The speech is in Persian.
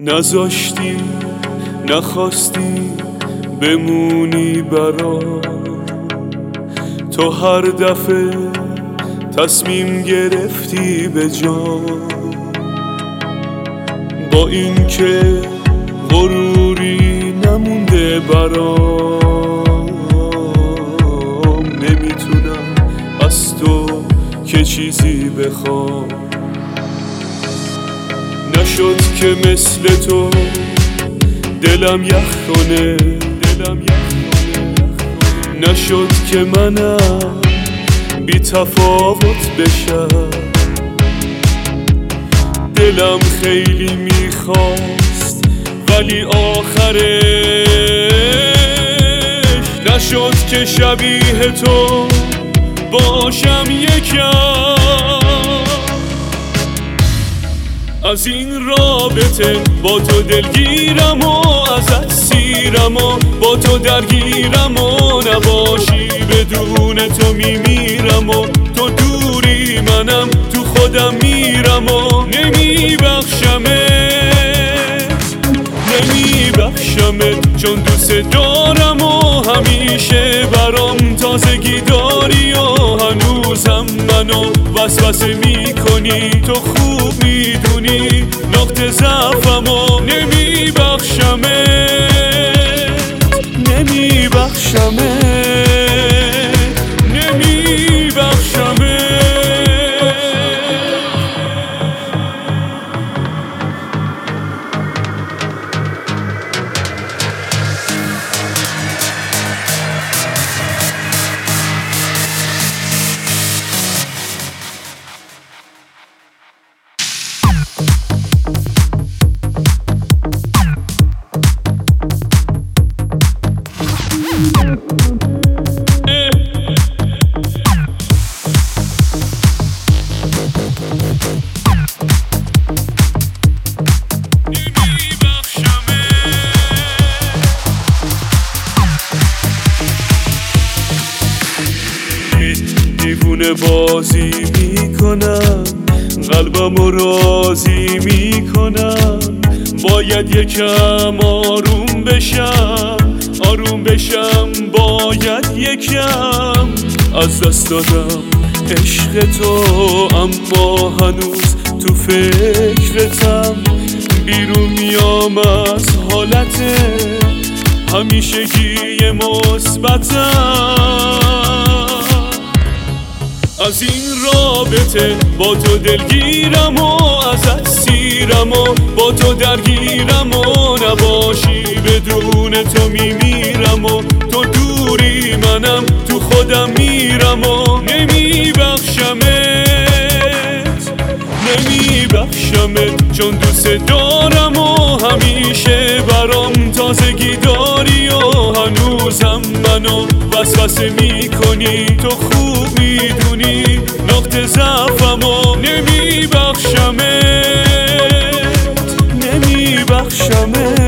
نذاشتی نخواستی بمونی برام، تو هر دفعه تصمیم گرفتی به جان. با این که غروری نمونده برام، نمیتونم از تو که چیزی بخوام. نشد که مثل تو دلم یخ کنه، نشد که منم بی تفاوت بشم. دلم خیلی میخواست ولی آخرش نشد که شبیه تو باشم یکم. از این رابطه با تو دلگیرم و ازت سیرم و با تو درگیرم و نباشی بدون تو میمیرم و تو دوری منم تو خودم میرم و نمیبخشمت چون دوست دارم و همیشه برام تازگی داری و هنوزم منو وسوسه میکنی. تو خوب میدونی نقطه ضعفم و نمیبخشمت. دیوونه بازی میکنم، قلبمو راضی میکنم. باید یکم آروم بشم باید یکم. از دست دادم عشق تو اما هنوز تو فکرتم. بیرون میام از حالت همیشگی مثبتم. از این رابطه با تو دلگیرم و ازت سیرم و با تو درگیرم و نباشی بدون تو میمیرم و تو دوری منم تو خودم میرم و نمیبخشمت چون دوست دارم و همیشه برام تازگی داری و هنوزم منو وسوسه میکنی. تو خوب میدونی نقطه ضعفم و نمیبخشمت.